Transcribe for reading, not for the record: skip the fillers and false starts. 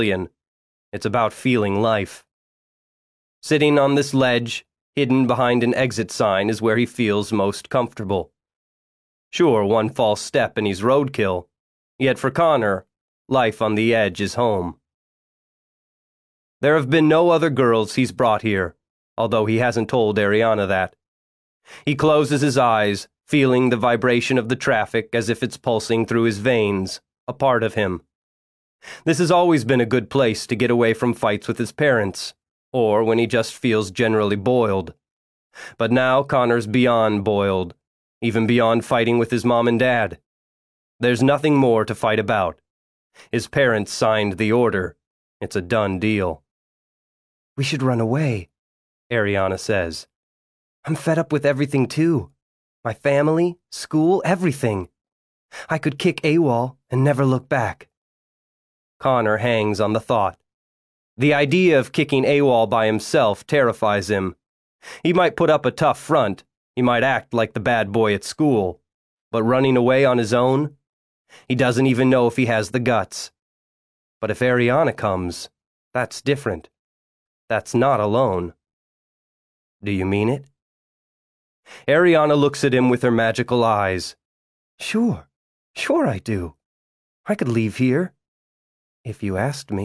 It's about feeling life. Sitting on this ledge, hidden behind an exit sign, is where he feels most comfortable. Sure, one false step and he's roadkill, yet for Connor, life on the edge is home. There have been no other girls he's brought here, although he hasn't told Ariana that. He closes his eyes, feeling the vibration of the traffic as if it's pulsing through his veins, a part of him. This has always been a good place to get away from fights with his parents, or when he just feels generally boiled. But now Connor's beyond boiled, even beyond fighting with his mom and dad. There's nothing more to fight about. His parents signed the order. It's a done deal. "We should run away," Ariana says. "I'm fed up with everything too. My family, school, everything. I could kick AWOL and never look back." Connor hangs on the thought. The idea of kicking AWOL by himself terrifies him. He might put up a tough front, he might act like the bad boy at school, but running away on his own? He doesn't even know if he has the guts. But if Ariana comes, that's different. That's not alone. "Do you mean it?" Ariana looks at him with her magical eyes. Sure I do. I could leave here, if you asked me."